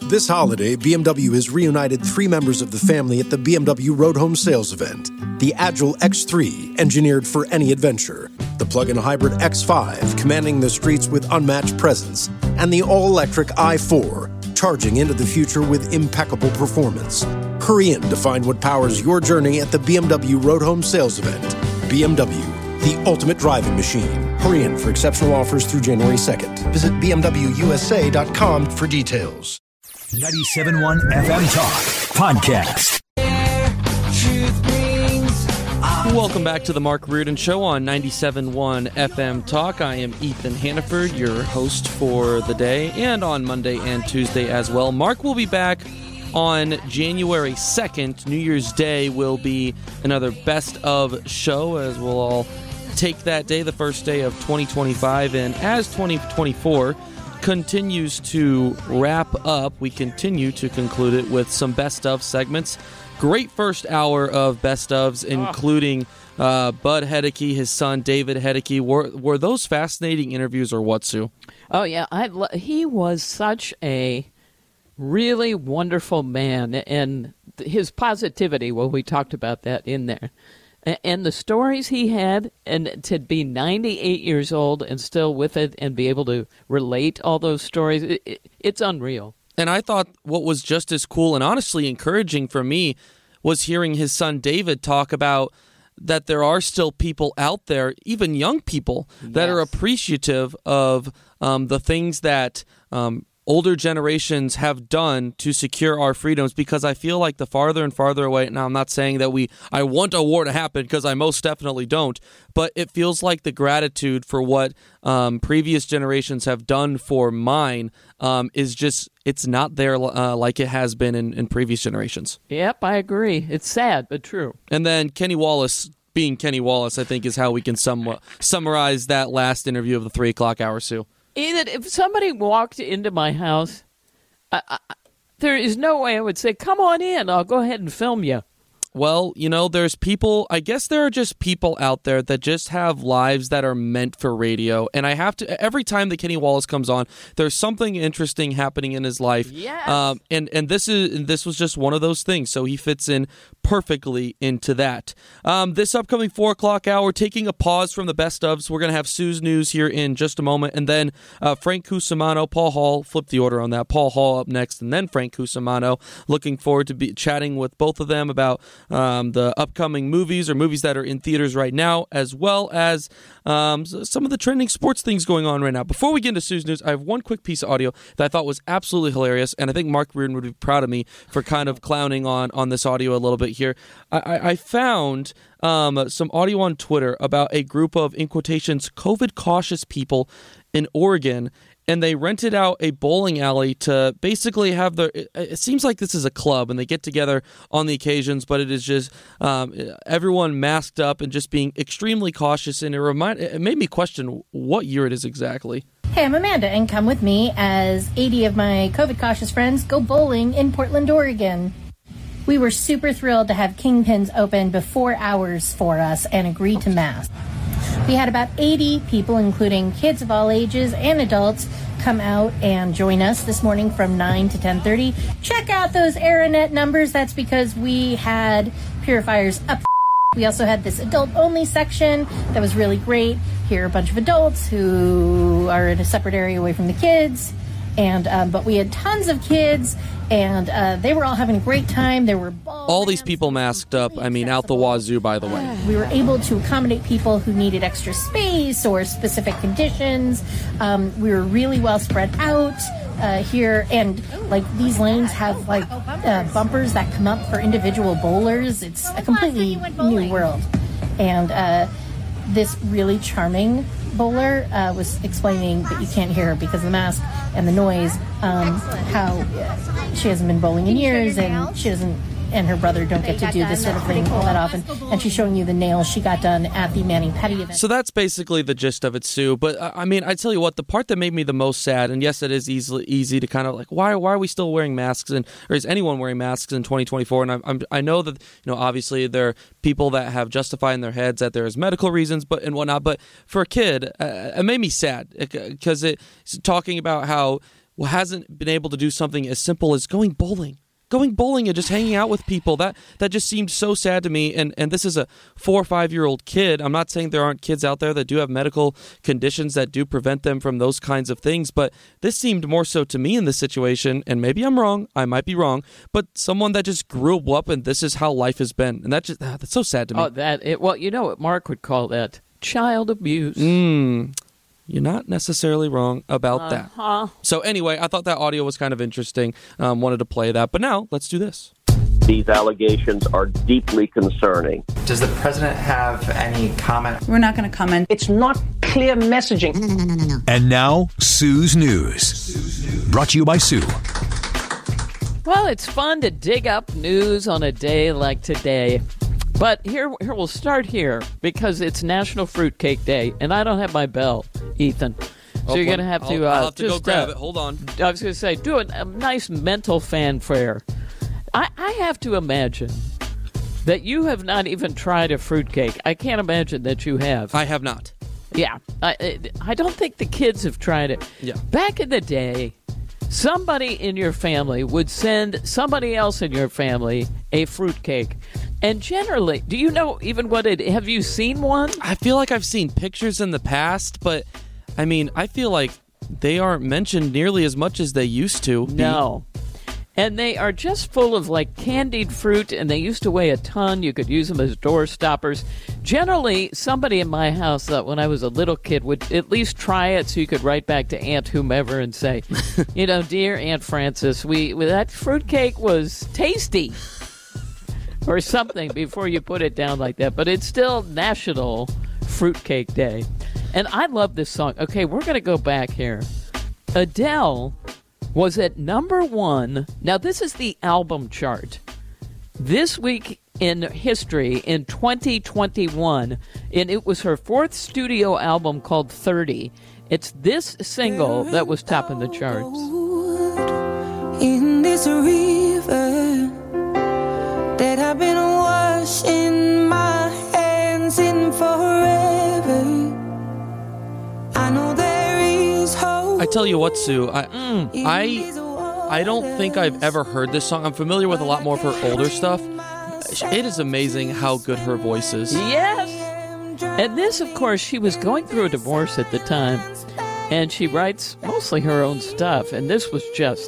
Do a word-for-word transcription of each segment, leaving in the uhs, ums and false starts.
This holiday, B M W has reunited three members of the family at the B M W Road Home Sales event. The Agile X three, engineered for any adventure. The plug-in hybrid X five, commanding the streets with unmatched presence. And the all-electric i four, charging into the future with impeccable performance. Hurry in to find what powers your journey at the B M W Road Home Sales event. B M W, the ultimate driving machine. Hurry in for exceptional offers through January second. Visit b m w u s a dot com for details. ninety-seven point one F M Talk Podcast. Welcome back to the Mark Reardon Show on ninety-seven point one F M Talk. I am Ethan Hannaford, your host for the day, and on Monday and Tuesday as well. Mark will be back on January second. New Year's Day will be another best of show, as we'll all take that day, the first day of twenty twenty-five, and as twenty twenty-four continues to wrap up, we continue to conclude it with some best of segments. Great first hour of best ofs, including uh, Bud Hedeke, his son David Hedeke. Were were those fascinating interviews, or what, Sue? Oh yeah, I lo- he was such a really wonderful man, and his positivity. Well, we talked about that in there. And the stories he had, and to be ninety-eight years old and still with it and be able to relate all those stories, it, it, it's unreal. And I thought what was just as cool and honestly encouraging for me was hearing his son David talk about that there are still people out there, even young people, that Yes. are appreciative of um, the things that um, older generations have done to secure our freedoms, because I feel like the farther and farther away, now I'm not saying that we I want a war to happen, because I most definitely don't, but it feels like the gratitude for what um, previous generations have done for mine um, is just, it's not there uh, like it has been in, in previous generations. Yep, I agree. It's sad, but true. And then Kenny Wallace being Kenny Wallace, I think, is how we can sum- summarize that last interview of the three o'clock hour, Sue. Either if somebody walked into my house, I, I, there is no way I would say, come on in, I'll go ahead and film you. Well, you know, there's people, I guess there are just people out there that just have lives that are meant for radio. And I have to, every time that Kenny Wallace comes on, there's something interesting happening in his life. Yes. Um, and, and this is this was just one of those things. So he fits in perfectly into that. Um, this upcoming four o'clock hour, taking a pause from the best ofs. We're going to have Sue's News here in just a moment. And then uh, Frank Cusimano, Paul Hall, flip the order on that. Paul Hall up next, and then Frank Cusimano. Looking forward to be chatting with both of them about Um, the upcoming movies or movies that are in theaters right now, as well as um, some of the trending sports things going on right now. Before we get into Sue's News, I have one quick piece of audio that I thought was absolutely hilarious, and I think Mark Reardon would be proud of me for kind of clowning on, on this audio a little bit here. I, I, I found um, some audio on Twitter about a group of, in quotations, COVID-cautious people in Oregon, and they rented out a bowling alley to basically have their, it seems like this is a club, and they get together on the occasions, but it is just um, everyone masked up and just being extremely cautious, and it, remind, it made me question what year it is exactly. Hey, I'm Amanda, and come with me as eighty of my COVID-cautious friends go bowling in Portland, Oregon. We were super thrilled to have Kingpins open before hours for us and agree to mask. We had about eighty people, including kids of all ages and adults, come out and join us this morning from nine to ten thirty. Check out those Aranet numbers. That's because we had purifiers up. We also had this adult-only section that was really great. Here are a bunch of adults who are in a separate area away from the kids. And um, but we had tons of kids, and uh, they were all having a great time. There were ball all these ramps. people masked up. I mean, out the wazoo, by the way. We were able to accommodate people who needed extra space or specific conditions. Um, we were really well spread out uh, here, and like these lanes have like uh, bumpers that come up for individual bowlers. It's a completely new world, and uh, this really charming bowler uh, was explaining that you can't hear her because of the mask and the noise, um, how she hasn't been bowling in years, and she doesn't, and her brother don't get to do this sort of thing all that often. And she's showing you the nails she got done at the Manning Petty event. So that's basically the gist of it, Sue. But uh, I mean, I tell you what, the part that made me the most sad, and yes, it is easily easy to kind of like, why why are we still wearing masks, and or is anyone wearing masks in twenty twenty-four? And I, I'm, I know that, you know, obviously there are people that have justified in their heads that there's medical reasons, but and whatnot. But for a kid, uh, it made me sad because it's talking about how hasn't been able to do something as simple as going bowling. Going bowling and just hanging out with people. That that just seemed so sad to me. And and this is a four or five year old kid. I'm not saying there aren't kids out there that do have medical conditions that do prevent them from those kinds of things, but this seemed more so to me in this situation, and maybe I'm wrong, I might be wrong, but someone that just grew up and this is how life has been. And that just ah, that's so sad to me. Oh, that it, well, you know what Mark would call that? Child abuse. Mm. You're not necessarily wrong about uh-huh. that. So anyway, I thought that audio was kind of interesting. Um, wanted to play that. But now, let's do this. These allegations are deeply concerning. Does the president have any comment? We're not going to comment. It's not clear messaging. No, no, no, no, no, no. And now, Sue's News. Brought to you by Sue. Well, it's fun to dig up news on a day like today. But here, here we'll start here because it's National Fruitcake Day, and I don't have my bell, Ethan. So oh, you're going to have to, I'll, uh, I'll have to just, go grab uh, it. Hold on. I was going to say, do a, a nice mental fanfare. I, I have to imagine that you have not even tried a fruitcake. I can't imagine that you have. I have not. Yeah. I, I don't think the kids have tried it. Yeah. Back in the day, somebody in your family would send somebody else in your family a fruitcake. And generally, do you know even what it, have you seen one? I feel like I've seen pictures in the past, but I mean, I feel like they aren't mentioned nearly as much as they used to. No. And they are just full of like candied fruit, and they used to weigh a ton. You could use them as door stoppers. Generally, somebody in my house uh, when I was a little kid would at least try it so you could write back to Aunt whomever and say, you know, dear Aunt Frances, we that fruitcake was tasty. Or something before you put it down like that. But it's still National Fruitcake Day. And I love this song. Okay, we're going to go back here. Adele was at number one. Now, this is the album chart. This week in history, in twenty twenty-one, and it was her fourth studio album called thirty. It's this single that was topping the charts. In this river that I've been washing my hands in forever. I know there is hope. I tell you what, Sue, I, mm. I, I don't think I've ever heard this song. I'm familiar with a lot more of her older stuff. It is amazing how good her voice is. Yes! And this, of course, she was going through a divorce at the time, and she writes mostly her own stuff, and this was just,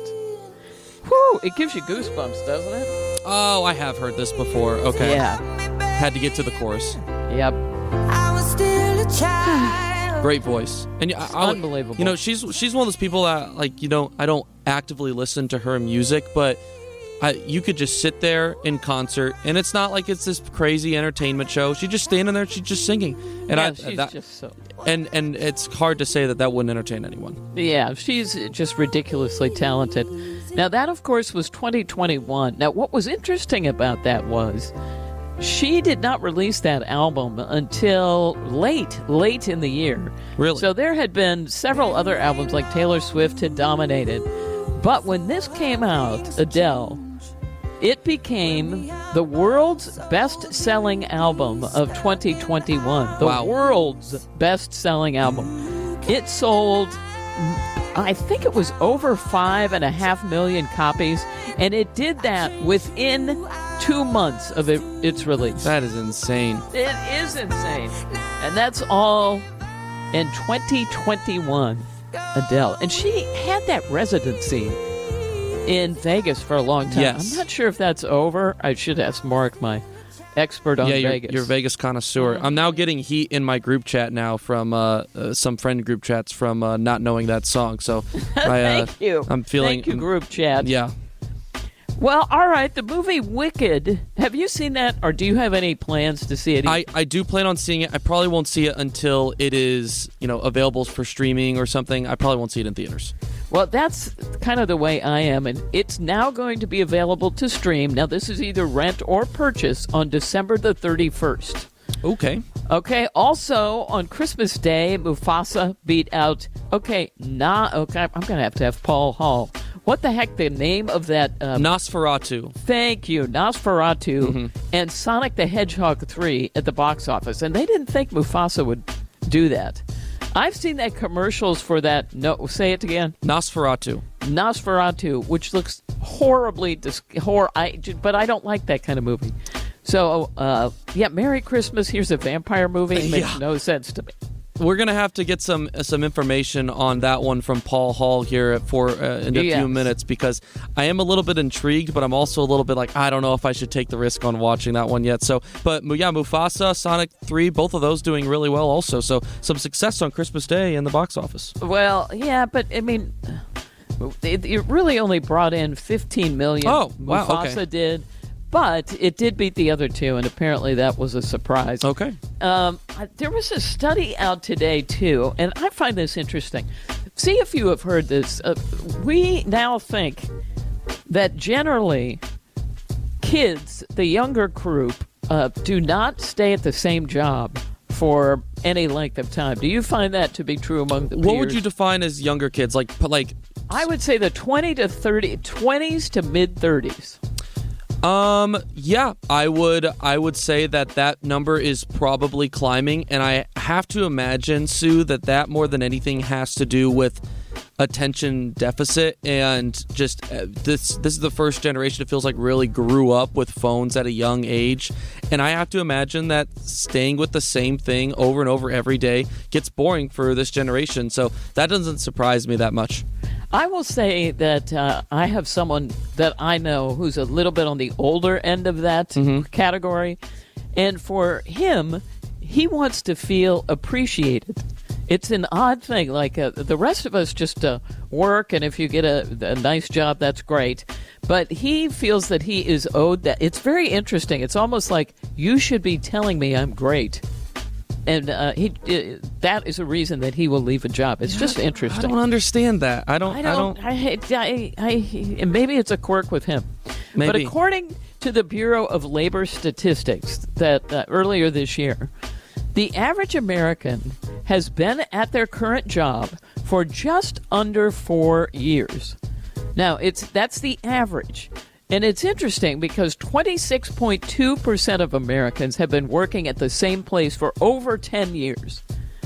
whew, it gives you goosebumps, doesn't it? Oh, I have heard this before. Okay. Yeah. Had to get to the chorus. Yep. I was still a child. Great voice. And I, I, Unbelievable. You know, she's she's one of those people that, like, you know, I don't actively listen to her music, but I, you could just sit there in concert, and it's not like it's this crazy entertainment show. She's just standing there, she's just singing. And yeah, I, she's that, just so... And, and it's hard to say that that wouldn't entertain anyone. Yeah, she's just ridiculously talented. Now, that, of course, was twenty twenty-one. Now, what was interesting about that was she did not release that album until late, late in the year. Really? So there had been several other albums, like Taylor Swift had dominated. But when this came out, Adele, it became the world's best-selling album of twenty twenty-one. The wow. world's best-selling album. It sold, I think it was over five and a half million copies, and it did that within two months of it, its release. That is insane. It is insane. And that's all in twenty twenty-one, Adele. And she had that residency in Vegas for a long time. Yes. I'm not sure if that's over. I should ask Mark, my expert on yeah, you're, Vegas. you're a Vegas connoisseur. I'm now getting heat in my group chat now from uh, uh, some friend group chats from uh, not knowing that song. So I, uh, Thank you. I'm feeling. Thank you, group chat. Yeah. Well, all right. The movie Wicked. Have you seen that, or do you have any plans to see it? I, I do plan on seeing it. I probably won't see it until it is, you know, available for streaming or something. I probably won't see it in theaters. Well, that's kind of the way I am, and it's now going to be available to stream. Now, this is either rent or purchase on December the thirty-first. Okay. Okay, also on Christmas Day, Mufasa beat out, okay, nah, okay, I'm going to have to have Paul Hall. What the heck, the name of that? Um, Nosferatu. Thank you, Nosferatu, mm-hmm. and Sonic the Hedgehog three at the box office, and they didn't think Mufasa would do that. I've seen that commercials for that. No, say it again. Nosferatu. Nosferatu, which looks horribly dis- hor- I, but I don't like that kind of movie. So, uh, yeah, Merry Christmas. Here's a vampire movie. It makes Yeah. no sense to me. We're going to have to get some some information on that one from Paul Hall here for uh, in a Yes. few minutes, because I am a little bit intrigued, but I'm also a little bit like, I don't know if I should take the risk on watching that one yet. So, but yeah, Mufasa, Sonic three, both of those doing really well also. So some success on Christmas Day in the box office. Well, yeah, but I mean, it, it really only brought in fifteen million. Oh, wow, Mufasa okay. did, but it did beat the other two, and apparently that was a surprise. Okay. Um, there was a study out today too, and I find this interesting. See if you have heard this. Uh, we now think that generally kids, the younger group, uh, do not stay at the same job for any length of time. Do you find that to be true among the peers? What would you define as younger kids? Like, like I would say the twenty to thirty, twenties to mid thirties. Um, yeah, I would I would say that that number is probably climbing, and I have to imagine, Sue, that that more than anything has to do with attention deficit, and just uh, this this is the first generation it feels like really grew up with phones at a young age, and I have to imagine that staying with the same thing over and over every day gets boring for this generation, so that doesn't surprise me that much. I will say that uh, I have someone that I know who's a little bit on the older end of that Mm-hmm. category. And for him, he wants to feel appreciated. It's an odd thing. Like uh, the rest of us just uh, work, and if you get a, a nice job, that's great. But he feels that he is owed that. It's very interesting. It's almost like, you should be telling me I'm great. And uh, he uh, that is a reason that he will leave a job. It's just interesting. I don't understand that. I don't. I don't. I, I, I, I maybe it's a quirk with him. Maybe. But according to the Bureau of Labor Statistics, that uh, earlier this year, the average American has been at their current job for just under four years. Now, it's that's the average. And it's interesting because twenty-six point two percent of Americans have been working at the same place for over ten years.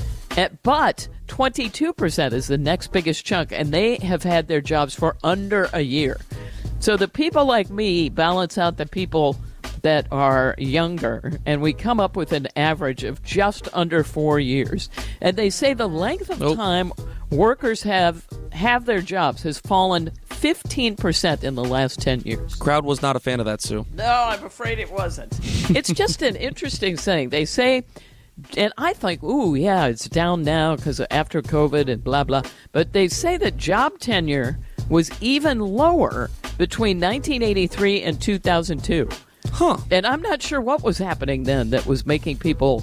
At, but twenty-two percent is the next biggest chunk, and they have had their jobs for under a year. So the people like me balance out the people that are younger, and we come up with an average of just under four years. And they say the length of Nope. time workers have have their jobs has fallen fifteen percent in the last ten years. Crowd was not a fan of that, Sue. No, I'm afraid it wasn't. It's just an interesting thing. They say, and I think, ooh, yeah, it's down now because after COVID and blah, blah. But they say that job tenure was even lower between nineteen eighty-three and two thousand two. Huh. And I'm not sure what was happening then that was making people,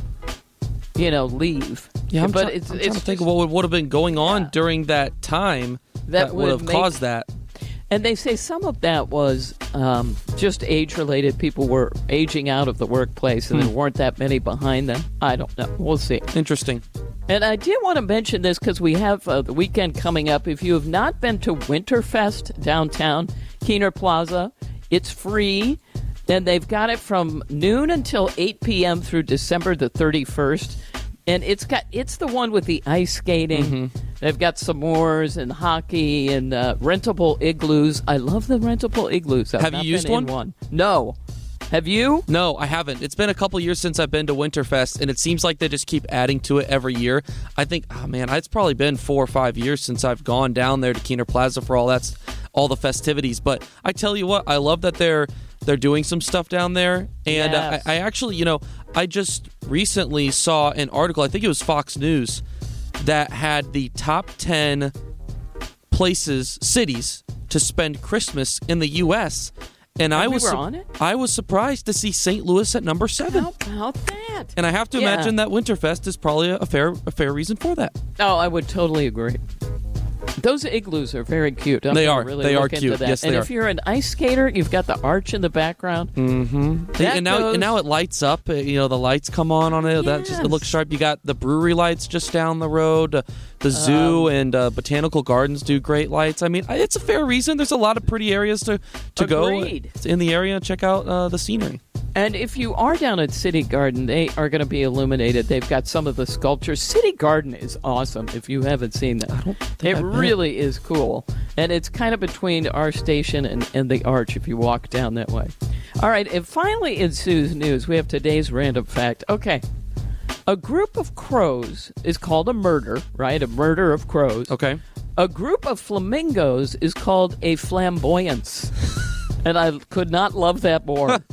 you know, leave. Yeah, I'm, but try- it's, I'm it's trying to think just- of what would have been going on Yeah. during that time That that, would would have make- caused that. And they say some of that was um, just age-related. People were aging out of the workplace, and Hmm. there weren't that many behind them. I don't know. We'll see. Interesting. And I did want to mention this because we have uh, the weekend coming up. If you have not been to Winterfest downtown, Keener Plaza, it's free. And they've got it from noon until eight p.m. through December the thirty-first. And it's got it's the one with the ice skating. Mm-hmm. They've got s'mores and hockey and uh, rentable igloos. I love the rentable igloos. I've Have you not used been in one? one? No. Have you? No, I haven't. It's been a couple years since I've been to Winterfest, and it seems like they just keep adding to it every year. I think, oh man, it's probably been four or five years since I've gone down there to Keener Plaza for all that's all the festivities. But I tell you what, I love that they're they're doing some stuff down there. And Yes. uh, I, I actually, you know, I just recently saw an article. I think it was Fox News that had the top ten places, cities to spend Christmas in the U S And I we was were su- on it? I was surprised to see Saint Louis at number seven. How about that? And I have to Yeah. imagine that Winterfest is probably a fair a fair reason for that. Oh, I would totally agree. Those igloos are very cute. I'm They gonna are. Really They are look into cute. that. Yes, and they if are. you're an ice skater, you've got the arch in the background. Mm-hmm. That and now goes- and now it lights up. uh, You know, the lights come on on it. That just it Yes. looks sharp. You got the brewery lights just down the road. Uh, the zoo Um, and uh, botanical gardens do great lights. I mean, I- it's a fair reason. There's a lot of pretty areas to to Agreed. go in the area and check out uh, the scenery. And if you are down at City Garden, they are going to be illuminated. They've got some of the sculptures. City Garden is awesome if you haven't seen that. I don't think it I've been. really is cool. And it's kind of between our station and, and the Arch if you walk down that way. All right, and finally in Sue's News, we have today's random fact. Okay, a group of crows is called a murder, right? A murder of crows. Okay. A group of flamingos is called a flamboyance. And I could not love that more. A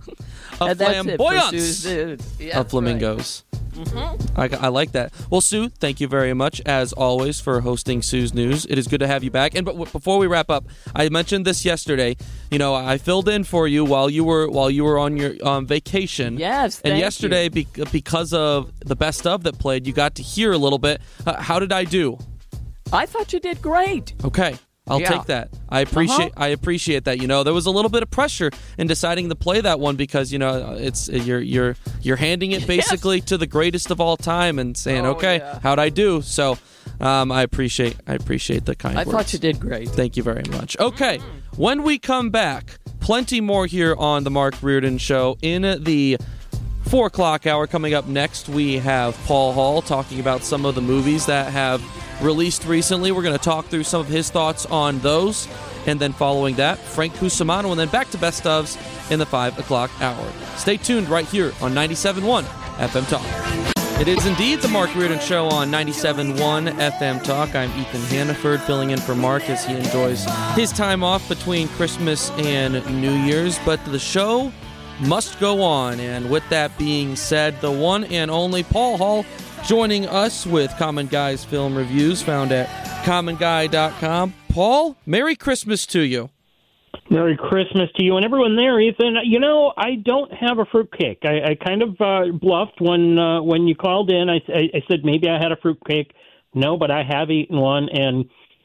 and that's flamboyance it for Sue's News. Yeah, of flamingos. Right. Mm-hmm. I, I like that. Well, Sue, thank you very much, as always, for hosting Sue's News. It is good to have you back. And but w- before we wrap up, I mentioned this yesterday. You know, I filled in for you while you were while you were on your um, vacation. Yes, and thank yesterday, you. Be- because of the best of that played, you got to hear a little bit. Uh, how did I do? I thought you did great. Okay. I'll Yeah. take that. I appreciate. Uh-huh. I appreciate that. You know, there was a little bit of pressure in deciding to play that one because you know it's you're you're you're handing it basically Yes. to the greatest of all time and saying, Oh, okay, yeah. how'd I do? So, um, I appreciate. I appreciate the kind I words. thought you did great. Thank you very much. Okay, when we come back, plenty more here on the Mark Reardon Show in the four o'clock hour. Coming up next, we have Paul Hall talking about some of the movies that have released recently. We're going to talk through some of his thoughts on those. And then following that, Frank Cusimano, and then back to Best Ofs in the five o'clock hour. Stay tuned right here on ninety-seven point one F M Talk. It is indeed the Mark Reardon Show on ninety-seven point one F M Talk. I'm Ethan Hannaford, filling in for Mark as he enjoys his time off between Christmas and New Year's. But the show must go on. And with that being said, the one and only Paul Hall joining us with Common Guy's film reviews found at common guy dot com. Paul, Merry Christmas to you. Merry Christmas to you and everyone there, Ethan. You know, I don't have a fruitcake. I, I kind of uh, bluffed when uh, when you called in. I, I, I said maybe I had a fruitcake. No, but I have eaten one, and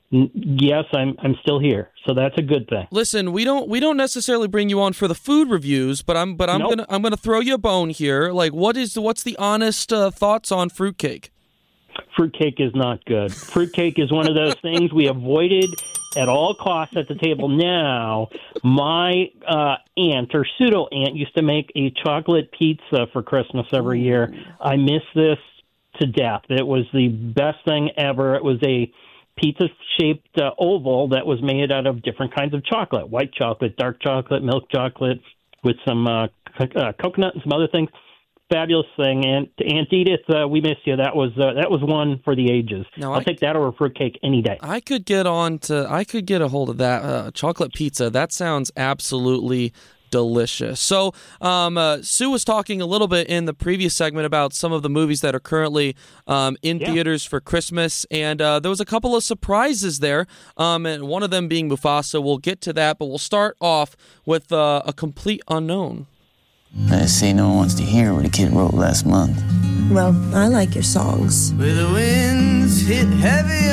yes, I'm I'm still here. So that's a good thing. Listen, we don't we don't necessarily bring you on for the food reviews, but I'm but I'm Nope. gonna I'm gonna throw you a bone here. Like, what is what's the honest uh, thoughts on fruitcake? Fruitcake is not good. Fruitcake is one of those things we avoided at all costs at the table. Now, my uh, aunt or pseudo aunt used to make a chocolate pizza for Christmas every year. I miss this to death. It was the best thing ever. It was a pizza-shaped uh, oval that was made out of different kinds of chocolate: white chocolate, dark chocolate, milk chocolate, with some uh, co- uh, coconut and some other things. Fabulous thing, and Aunt Edith, uh, we missed you. That was uh, that was one for the ages. No, I'll I- take that over fruitcake any day. I could get on to I could get a hold of that uh, chocolate pizza. That sounds absolutely delicious. So, um, uh, Sue was talking a little bit in the previous segment about some of the movies that are currently um, in Yeah. theaters for Christmas, and uh, there was a couple of surprises there, um, and one of them being Mufasa. We'll get to that, but we'll start off with uh, A Complete Unknown. I say no one wants to hear what a kid wrote last month. Well, I like your songs. Where the winds hit heavy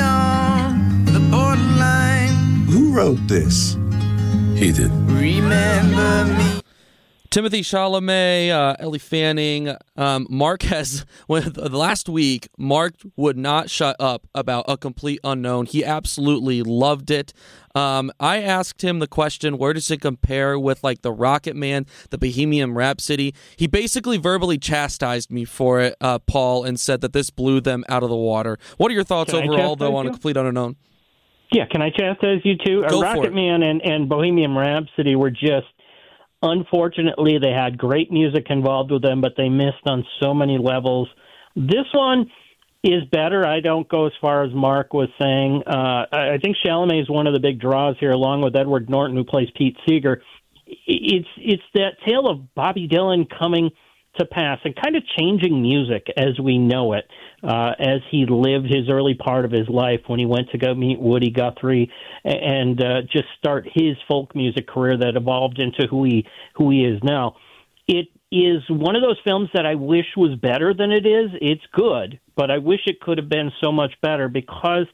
on the borderline. Who wrote this? He did. Remember me. Timothy Chalamet, uh, Ellie Fanning, um, Mark has, with the last week, Mark would not shut up about A Complete Unknown. He absolutely loved it. Um, I asked him the question, where does it compare with like the Rocket Man, the Bohemian Rhapsody? He basically verbally chastised me for it, uh, Paul, and said that this blew them out of the water. What are your thoughts Can I overall, though, chastise on A you? Complete Unknown? Yeah, can I chastise you too? Go uh, for Rocket it. Man and, and Bohemian Rhapsody were just, unfortunately, they had great music involved with them, but they missed on so many levels. This one is better. I don't go as far as Mark was saying. Uh, I I think Chalamet is one of the big draws here, along with Edward Norton, who plays Pete Seeger. It's it's that tale of Bobby Dylan coming to pass and kind of changing music as we know it, uh, as he lived his early part of his life when he went to go meet Woody Guthrie and uh, just start his folk music career that evolved into who he who he is now. It is one of those films that I wish was better than it is. It's good, but I wish it could have been so much better because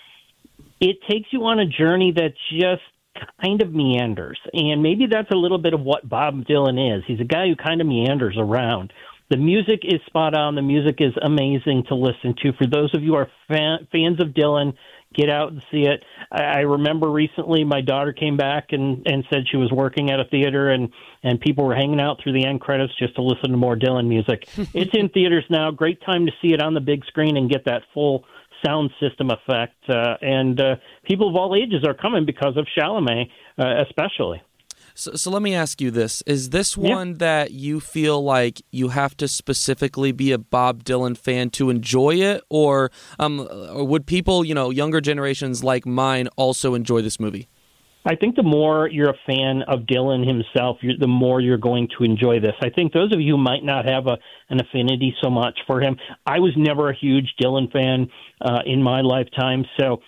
it takes you on a journey that just kind of meanders. And maybe that's a little bit of what Bob Dylan is. He's a guy who kind of meanders around. The music is spot on. The music is amazing to listen to. For those of you who are fan, fans of Dylan, get out and see it. I, I remember recently my daughter came back and, and said she was working at a theater, and, and people were hanging out through the end credits just to listen to more Dylan music. It's in theaters now. Great time to see it on the big screen and get that full sound system effect. Uh, and uh, people of all ages are coming because of Chalamet, uh, especially. So, so let me ask you this. Is this one yeah. that you feel like you have to specifically be a Bob Dylan fan to enjoy it? Or, um, or would people, you know, younger generations like mine also enjoy this movie? I think the more you're a fan of Dylan himself, you're, the more you're going to enjoy this. I think those of you who might not have a, an affinity so much for him, I was never a huge Dylan fan uh, in my lifetime, so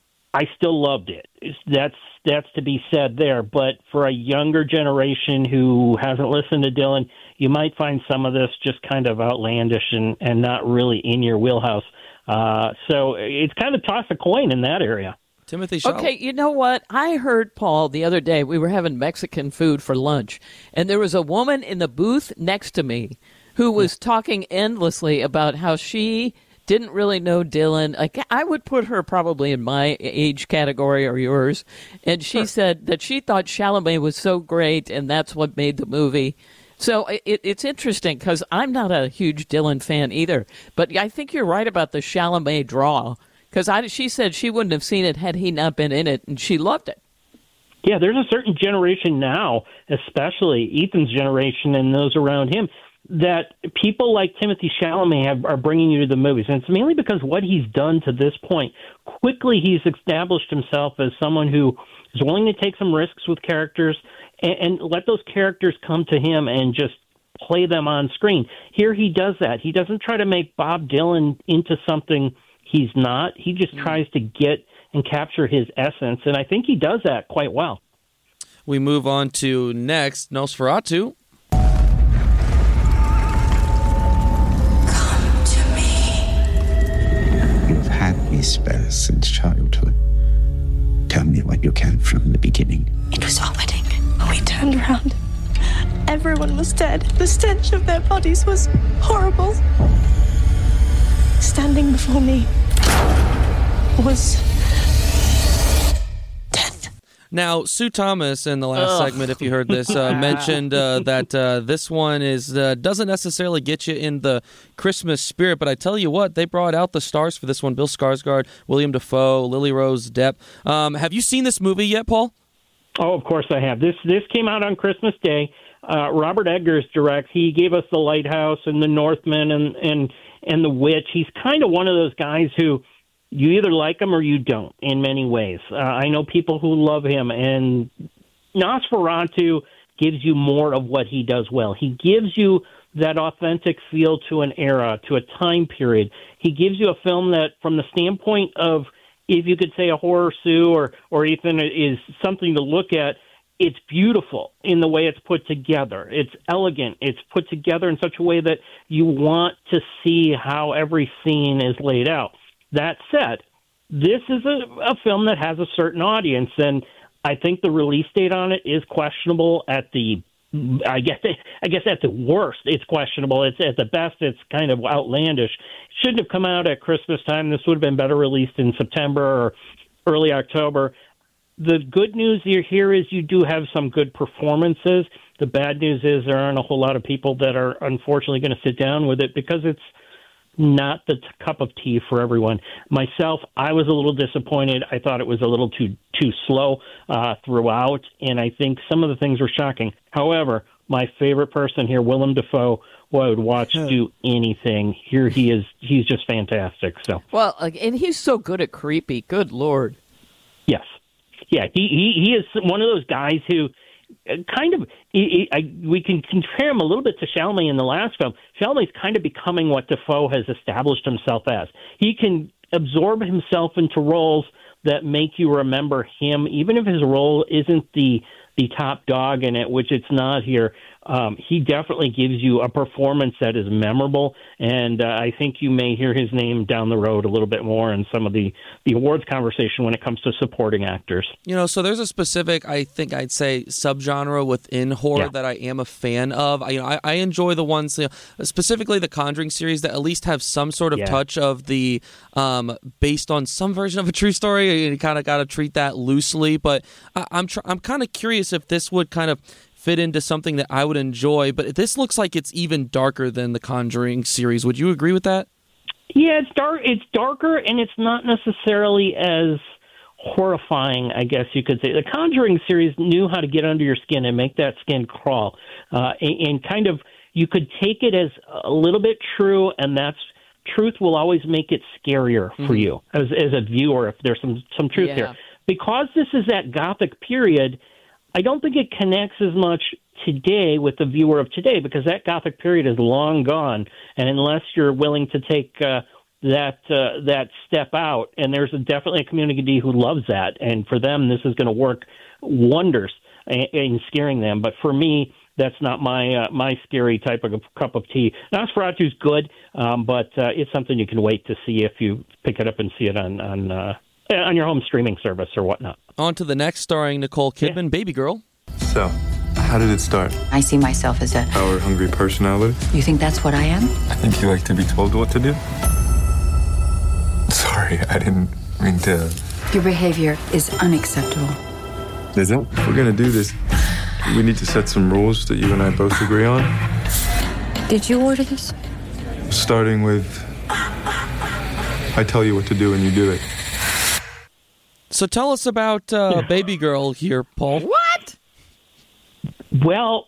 I still loved it. It's, that's that's to be said there. But for a younger generation who hasn't listened to Dylan, you might find some of this just kind of outlandish and, and not really in your wheelhouse. Uh, so it's kind of toss a coin in that area. Timothy Chalamet. Okay, you know what? I heard, Paul, the other day, we were having Mexican food for lunch, and there was a woman in the booth next to me who was talking endlessly about how she didn't really know Dylan. Like, I would put her probably in my age category or yours. And she sure. said that she thought Chalamet was so great, and that's what made the movie. So it, it's interesting because I'm not a huge Dylan fan either. But I think you're right about the Chalamet draw. Because she said she wouldn't have seen it had he not been in it, and she loved it. Yeah, there's a certain generation now, especially Ethan's generation and those around him, that people like Timothy Chalamet have, are bringing you to the movies. And it's mainly because what he's done to this point. Quickly, he's established himself as someone who is willing to take some risks with characters and, and let those characters come to him and just play them on screen. Here he does that. He doesn't try to make Bob Dylan into something he's not. He just tries to get and capture his essence, and I think he does that quite well. We move on to next, Nosferatu. Come to me. You've had me spells since childhood. Tell me what you can from the beginning. It was our wedding. When we turned around, everyone was dead. The stench of their bodies was horrible. Standing before me was death. Now, Sue Thomas in the last Ugh. segment, if you heard this, uh, mentioned uh, that uh, this one is uh, doesn't necessarily get you in the Christmas spirit, but I tell you what, they brought out the stars for this one: Bill Skarsgård, William Dafoe, Lily Rose Depp. Um, have you seen this movie yet, Paul? Oh, of course I have. This this came out on Christmas Day. Uh, Robert Eggers directs. He gave us The Lighthouse and The Northman and and and The Witch. He's kind of one of those guys who you either like him or you don't in many ways. Uh, I know people who love him, and Nosferatu gives you more of what he does well. He gives you that authentic feel to an era, to a time period. He gives you a film that, from the standpoint of, if you could say a horror, Sue or, or Ethan, is something to look at, it's beautiful in the way it's put together. It's elegant. It's put together in such a way that you want to see how every scene is laid out. That said, this is a, a film that has a certain audience, and I think the release date on it is questionable at the I guess I guess at the worst, it's questionable. It's at the best, it's kind of outlandish. It shouldn't have come out at Christmas time. This would have been better released in September or early October. The good news here is you do have some good performances. The bad news is there aren't a whole lot of people that are unfortunately going to sit down with it because it's not the t- cup of tea for everyone. Myself, I was a little disappointed. I thought it was a little too too slow uh, throughout, and I think some of the things were shocking. However, my favorite person here, Willem Dafoe, who I would watch do anything. Here he is. He's just fantastic. So well, and he's so good at creepy. Good Lord. Yes. Yeah, he, he, he is one of those guys who kind of, he, he, I, we can compare him a little bit to Chalamet in the last film. Chalamet's kind of becoming what Dafoe has established himself as. He can absorb himself into roles that make you remember him, even if his role isn't the the top dog in it, which it's not here. um, he definitely gives you a performance that is memorable, and uh, I think you may hear his name down the road a little bit more in some of the, the awards conversation when it comes to supporting actors. You know, so there's a specific, I think I'd say, subgenre within horror yeah. that I am a fan of. I, you know, I, I enjoy the ones, you know, specifically the Conjuring series, that at least have some sort of yeah. touch of the um, based on some version of a true story. You kind of got to treat that loosely, but I, I'm tr- I'm kind of curious if this would kind of fit into something that I would enjoy, but this looks like it's even darker than the Conjuring series. Would you agree with that? Yeah, it's dark. It's darker, and it's not necessarily as horrifying, I guess you could say. The Conjuring series knew how to get under your skin and make that skin crawl, uh, and, and kind of you could take it as a little bit true, and that's truth will always make it scarier mm-hmm. for you as as a viewer if there's some some truth yeah. here. Because this is that Gothic period, I don't think it connects as much today with the viewer of today, because that Gothic period is long gone, and unless you're willing to take uh, that uh, that step out, and there's a, definitely a community who loves that, and for them this is going to work wonders in, in scaring them. But for me, that's not my uh, my scary type of cup of tea. Nosferatu's good, um, but uh, it's something you can wait to see if you pick it up and see it on on, uh, on your home streaming service or whatnot. On to the next, starring Nicole Kidman, yeah. Baby Girl. So, how did it start? I see myself as a power-hungry personality. You think that's what I am? I think you like to be told what to do. Sorry, I didn't mean to. Your behavior is unacceptable. Is it? If we're gonna do this, we need to set some rules that you and I both agree on. Did you order this? Starting with, I tell you what to do and you do it. So tell us about uh, Baby Girl here, Paul. What? Well,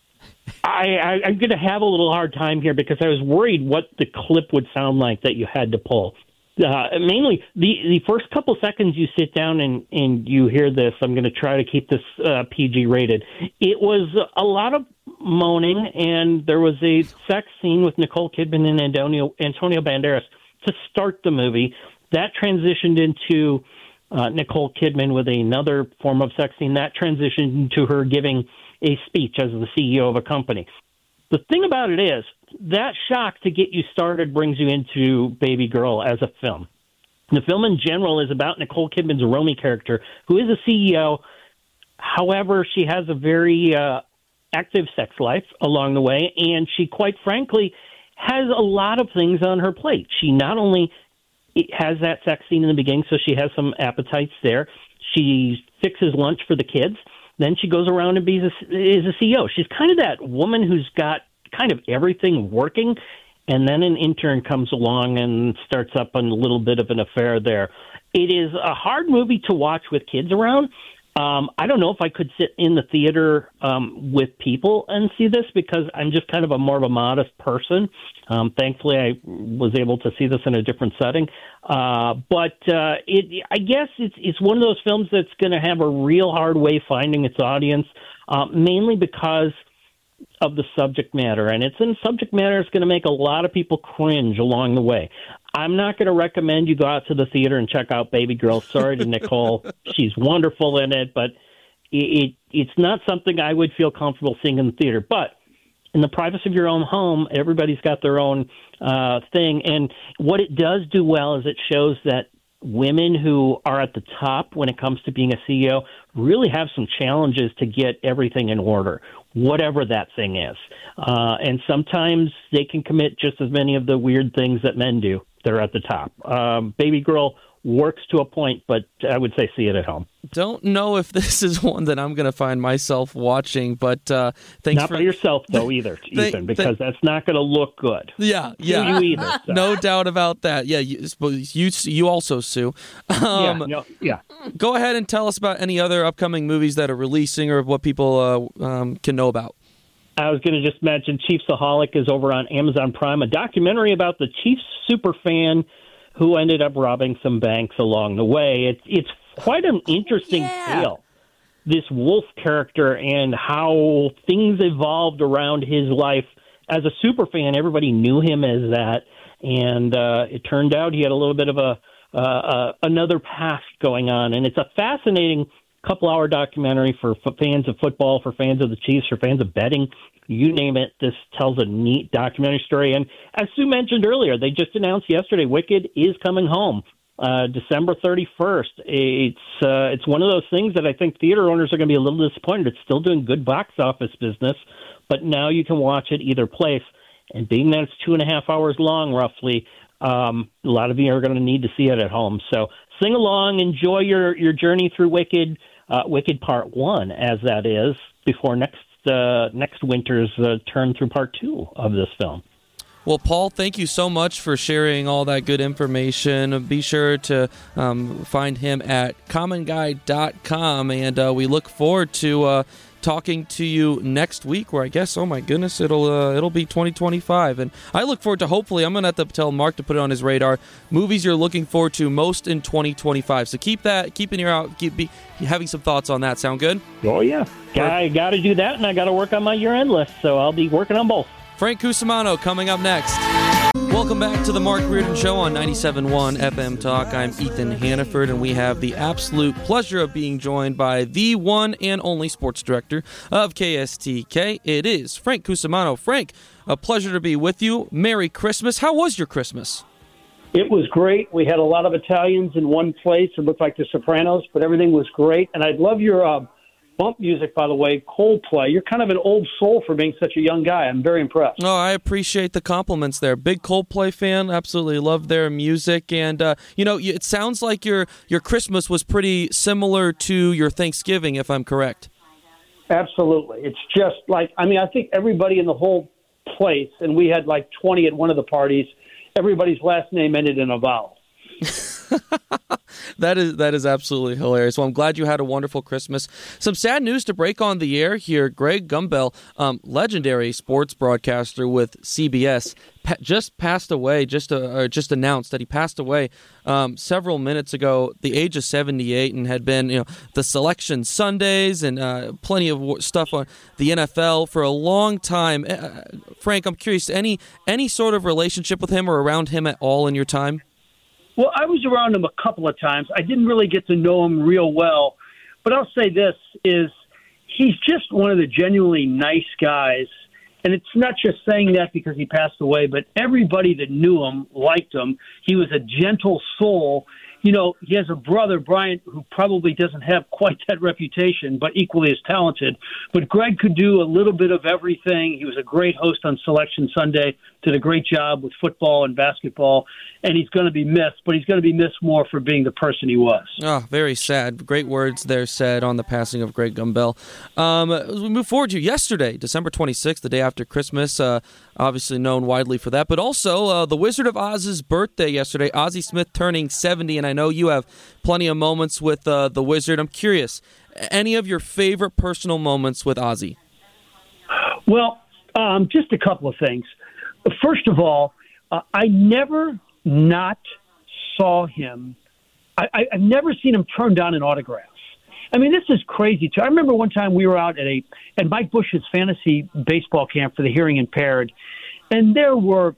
I, I, I'm going to have a little hard time here because I was worried what the clip would sound like that you had to pull. Uh, mainly, the, the first couple seconds you sit down and, and you hear this, I'm going to try to keep this uh, P G rated. It was a lot of moaning, and there was a sex scene with Nicole Kidman and Antonio, Antonio Banderas to start the movie. That transitioned into uh, Nicole Kidman with another form of sex scene. That transitioned into her giving a speech as the C E O of a company. The thing about it is, that shock to get you started brings you into Baby Girl as a film. The film in general is about Nicole Kidman's Romy character, who is a C E O. However, she has a very uh, active sex life along the way, and she, quite frankly, has a lot of things on her plate. She not only has that sex scene in the beginning, so she has some appetites there. She fixes lunch for the kids. Then she goes around and be a, is a C E O. She's kind of that woman who's got kind of everything working, and then an intern comes along and starts up a little bit of an affair there. It is a hard movie to watch with kids around. Um, I don't know if I could sit in the theater um, with people and see this because I'm just kind of a more of a modest person. Um, thankfully, I was able to see this in a different setting. Uh, but uh, it, I guess it's it's one of those films that's going to have a real hard way finding its audience, uh, mainly because of the subject matter. And it's in subject matter that's going to make a lot of people cringe along the way. I'm not going to recommend you go out to the theater and check out Baby Girl. Sorry to Nicole. She's wonderful in it, but it, it it's not something I would feel comfortable seeing in the theater. But in the privacy of your own home, everybody's got their own uh, thing. And what it does do well is it shows that women who are at the top when it comes to being a C E O really have some challenges to get everything in order, whatever that thing is. Uh, and sometimes they can commit just as many of the weird things that men do. They're at the top. Um, Baby Girl works to a point, but I would say see it at home. Don't know if this is one that I'm going to find myself watching, but uh, thanks not for... by yourself, though, either, Thank, Ethan, because that's not going to look good. Yeah, yeah. To you either. So. No doubt about that. Yeah, you, you, you also, Sue. Um, yeah, no, yeah. Go ahead and tell us about any other upcoming movies that are releasing or what people uh, um, can know about. I was going to just mention Chiefsaholic is over on Amazon Prime, a documentary about the Chiefs superfan who ended up robbing some banks along the way. It's it's quite an interesting yeah. tale, this Wolf character and how things evolved around his life. As a superfan, everybody knew him as that, and uh, it turned out he had a little bit of a uh, uh, another past going on, and it's a fascinating couple-hour documentary for f- fans of football, for fans of the Chiefs, for fans of betting. you name it. This tells a neat documentary story. And as Sue mentioned earlier, they just announced yesterday, Wicked is coming home uh, December thirty-first. It's uh, it's one of those things that I think theater owners are going to be a little disappointed. It's still doing good box office business, but now you can watch it either place. And being that it's two and a half hours long, roughly, um, a lot of you are going to need to see it at home. So sing along, enjoy your, your journey through Wicked, uh, Wicked Part One, as that is, before next uh, next winter's uh, turn through Part Two of this film. Well, Paul, thank you so much for sharing all that good information. Be sure to um, find him at common guy dot com, and uh, we look forward to uh, talking to you next week, where I guess, oh my goodness, it'll uh, it'll be twenty twenty-five, and I look forward to, hopefully, I'm going to have to tell Mark to put it on his radar, movies you're looking forward to most in twenty twenty-five. So keep that, keep an ear out, keep be, having some thoughts on that. Sound good? Oh, yeah. I got to do that, and I got to work on my year-end list, so I'll be working on both. Frank Cusimano coming up next. Welcome back to the Mark Reardon Show on ninety-seven point one F M Talk. I'm Ethan Hannaford, and we have the absolute pleasure of being joined by the one and only sports director of K S T K. It is Frank Cusimano. Frank, a pleasure to be with you. Merry Christmas. How was your Christmas? It was great. We had a lot of Italians in one place. It looked like The Sopranos, but everything was great. And I love your uh, bump music, by the way, Coldplay. You're kind of an old soul for being such a young guy. I'm very impressed. Oh, I appreciate the compliments there. Big Coldplay fan. Absolutely love their music. And, uh, you know, it sounds like your, your Christmas was pretty similar to your Thanksgiving, if I'm correct. Absolutely. It's just like, I mean, I think everybody in the whole place, and we had like twenty at one of the parties, everybody's last name ended in a vowel. That is that is absolutely hilarious. Well, I'm glad you had a wonderful Christmas. Some sad news to break on the air here. Greg Gumbel, um, legendary sports broadcaster with C B S, pa- just passed away, just uh, or just announced that he passed away um, several minutes ago, the age of seventy-eight, and had been, you know, the Selection Sundays and uh, plenty of stuff on the N F L for a long time. Uh, Frank, I'm curious, any any sort of relationship with him or around him at all in your time? Well, I was around him a couple of times. I didn't really get to know him real well. But I'll say this, is he's just one of the genuinely nice guys. And it's not just saying that because he passed away, but everybody that knew him liked him. He was a gentle soul. You know, he has a brother, Brian, who probably doesn't have quite that reputation, but equally as talented. But Greg could do a little bit of everything. He was a great host on Selection Sunday, did a great job with football and basketball, and he's going to be missed, but he's going to be missed more for being the person he was. Oh, very sad. Great words there said on the passing of Greg Gumbel. Um, as we move forward to yesterday, December twenty-sixth, the day after Christmas, uh, obviously known widely for that, but also uh, the Wizard of Oz's birthday yesterday, Ozzie Smith turning seventy, and I know you have plenty of moments with uh, the Wizard. I'm curious, any of your favorite personal moments with Ozzie? Well, um, just a couple of things. First of all, uh, I never not saw him. I, I, I've never seen him turn down an autograph. I mean, this is crazy, too. I remember one time we were out at a at Mike Bush's fantasy baseball camp for the hearing impaired, and there were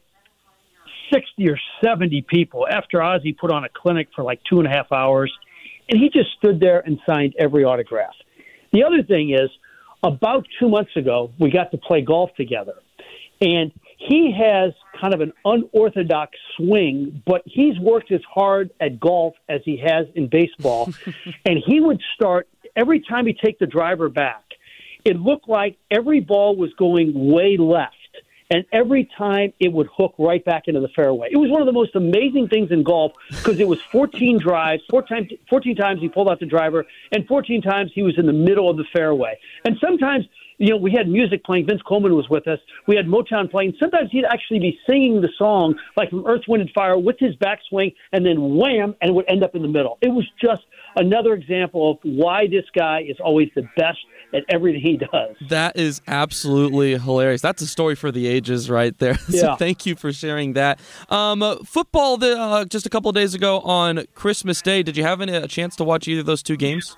sixty or seventy people after Ozzie put on a clinic for like two and a half hours, and he just stood there and signed every autograph. The other thing is, about two months ago, we got to play golf together, and he has kind of an unorthodox swing, but he's worked as hard at golf as he has in baseball. And he would start, every time he'd take the driver back, it looked like every ball was going way left. And every time it would hook right back into the fairway. It was one of the most amazing things in golf because it was fourteen drives, four times, fourteen times he pulled out the driver, and fourteen times he was in the middle of the fairway. And sometimes, you know, we had music playing. Vince Coleman was with us. We had Motown playing. Sometimes he'd actually be singing the song, like from Earth, Wind and Fire, with his backswing, and then wham, and it would end up in the middle. It was just another example of why this guy is always the best at everything he does. That is absolutely hilarious. That's a story for the ages right there. So yeah. Thank you for sharing that. Um, uh, football the, uh, just a couple of days ago on Christmas Day. Did you have any, a chance to watch either of those two games?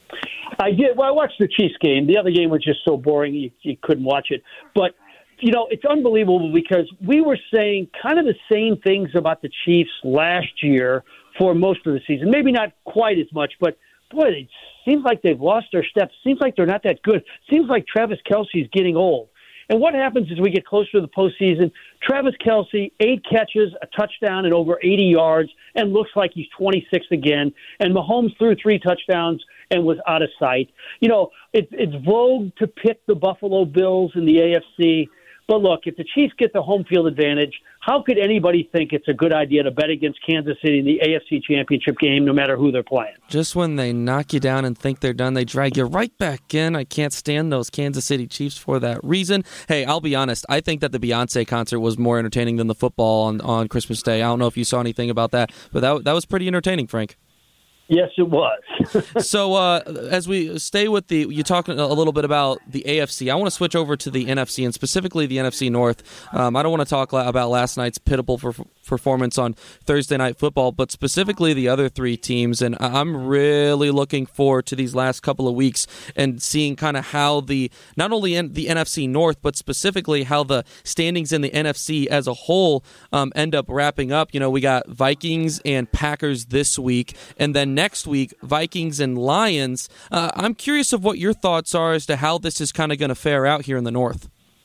I did. Well, I watched the Chiefs game. The other game was just so boring you, you couldn't watch it. But, you know, it's unbelievable because we were saying kind of the same things about the Chiefs last year for most of the season. Maybe not quite as much, but, boy, it seems like they've lost their steps. Seems like they're not that good. Seems like Travis Kelce's getting old. And what happens as we get closer to the postseason? Travis Kelce, eight catches, a touchdown, and over eighty yards, and looks like he's twenty-six again. And Mahomes threw three touchdowns and was out of sight. You know, it, it's vogue to pick the Buffalo Bills in the A F C. But look, if the Chiefs get the home field advantage, how could anybody think it's a good idea to bet against Kansas City in the A F C Championship game, no matter who they're playing? Just when they knock you down and think they're done, they drag you right back in. I can't stand those Kansas City Chiefs for that reason. Hey, I'll be honest. I think that the Beyonce concert was more entertaining than the football on, on Christmas Day. I don't know if you saw anything about that, but that, that was pretty entertaining, Frank. Yes, it was. So uh, as we stay with the, you talk a little bit about the A F C. I want to switch over to the N F C, and specifically the N F C North. Um, I don't want to talk about last night's pitiful per- performance on Thursday Night Football, but specifically the other three teams. And I'm really looking forward to these last couple of weeks and seeing kind of how the, not only in the N F C North, but specifically how the standings in the N F C as a whole um, end up wrapping up. You know, we got Vikings and Packers this week, and then next week, Vikings and Lions. Uh, I'm curious of what your thoughts are as to how this is kind of going to fare out here in the North.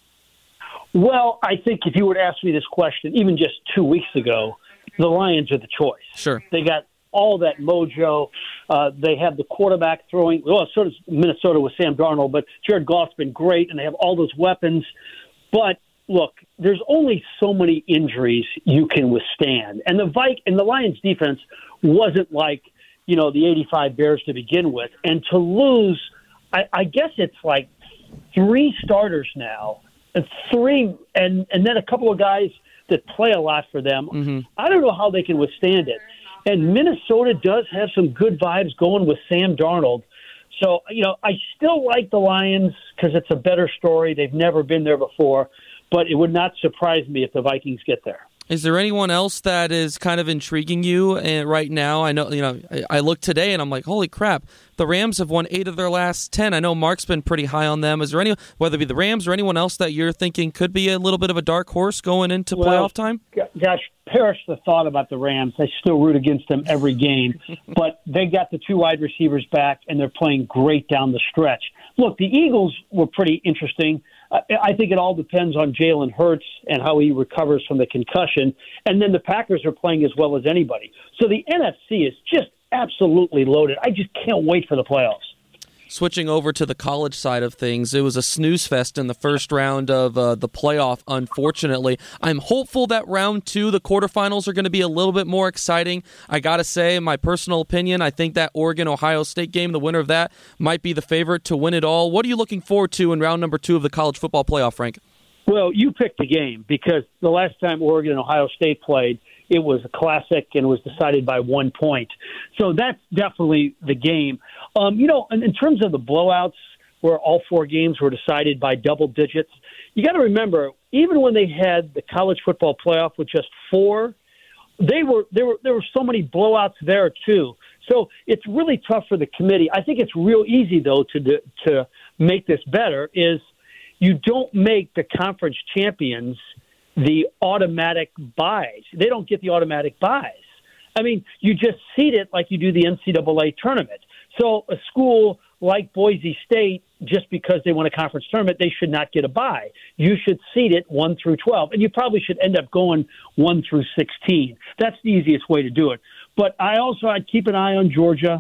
Well, I think if you were to ask me this question, even just two weeks ago, the Lions are the choice. Sure. They got all that mojo. Uh, they have the quarterback throwing. Well, so does Minnesota with Sam Darnold, but Jared Goff's been great, and they have all those weapons. But look, there's only so many injuries you can withstand, and the Vik and the Lions defense wasn't like, you know, the eighty-five Bears to begin with. And to lose, I, I guess it's like three starters now, and three, and, and then a couple of guys that play a lot for them. Mm-hmm. I don't know how they can withstand it. And Minnesota does have some good vibes going with Sam Darnold. So, you know, I still like the Lions because it's a better story. They've never been there before. But it would not surprise me if the Vikings get there. Is there anyone else that is kind of intriguing you uh, right now? I know, you know, I, I look today and I'm like, holy crap, the Rams have won eight of their last ten. I know Mark's been pretty high on them. Is there any, whether it be the Rams or anyone else that you're thinking could be a little bit of a dark horse going into well, playoff time? Gosh, perish the thought about the Rams. I still root against them every game. But they got the two wide receivers back, and they're playing great down the stretch. Look, the Eagles were pretty interesting. I think it all depends on Jalen Hurts and how he recovers from the concussion. And then the Packers are playing as well as anybody. So the N F C is just absolutely loaded. I just can't wait for the playoffs. Switching over to the college side of things, it was a snooze fest in the first round of uh, the playoff, unfortunately. I'm hopeful that round two, the quarterfinals, are going to be a little bit more exciting. I got to say, in my personal opinion, I think that Oregon-Ohio State game, the winner of that, might be the favorite to win it all. What are you looking forward to in round number two of the college football playoff, Frank? Well, you picked the game because the last time Oregon and Ohio State played, it was a classic and was decided by one point. So that's definitely the game. Um, you know, in, in terms of the blowouts where all four games were decided by double digits, you got to remember, even when they had the college football playoff with just four, they were there were there were so many blowouts there too. So it's really tough for the committee. I think it's real easy though to to make this better. Is you don't make the conference champions the automatic buys. They don't get the automatic buys. I mean, you just seed it like you do the N C double A tournament. So a school like Boise State, just because they won a conference tournament, they should not get a bye. You should seed it one through twelve, and you probably should end up going one through sixteen. That's the easiest way to do it. But I also, I'd keep an eye on Georgia.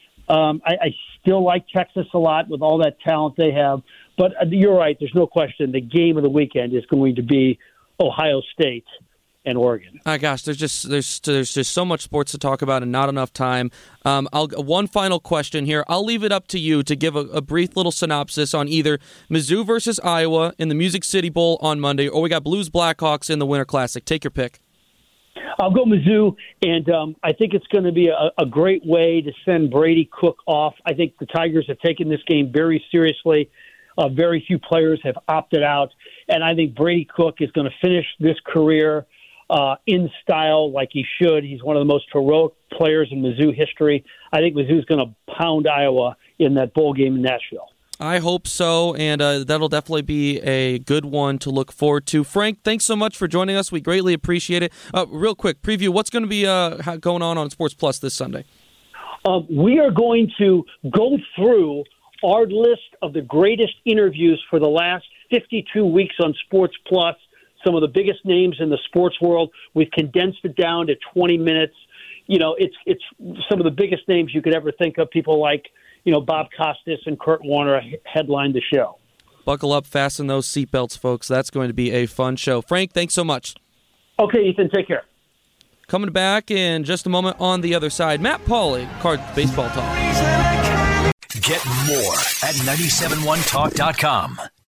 Um, I, I still like Texas a lot with all that talent they have. But you're right, there's no question the game of the weekend is going to be Ohio State and Oregon. Oh, gosh, there's just there's there's just so much sports to talk about and not enough time. Um, I'll one final question here. I'll leave it up to you to give a, a brief little synopsis on either Mizzou versus Iowa in the Music City Bowl on Monday, or we got Blues Blackhawks in the Winter Classic. Take your pick. I'll go Mizzou, and um, I think it's going to be a, a great way to send Brady Cook off. I think the Tigers have taken this game very seriously. Uh, very few players have opted out, and I think Brady Cook is going to finish this career uh, in style like he should. He's one of the most heroic players in Mizzou history. I think Mizzou's going to pound Iowa in that bowl game in Nashville. I hope so, and uh, that'll definitely be a good one to look forward to. Frank, thanks so much for joining us. We greatly appreciate it. Uh, real quick, preview, what's going to be uh, going on on Sports Plus this Sunday? Uh, we are going to go through our list of the greatest interviews for the last fifty-two weeks on Sports Plus, some of the biggest names in the sports world. We've condensed it down to twenty minutes. You know, it's it's some of the biggest names you could ever think of. People like, you know, Bob Costas and Kurt Warner headlined the show. Buckle up, fasten those seatbelts, folks. That's going to be a fun show. Frank, thanks so much. Okay, Ethan, take care. Coming back in just a moment on the other side, Matt Pauley, Cards Baseball Talk. Get more at nine seven one talk dot com.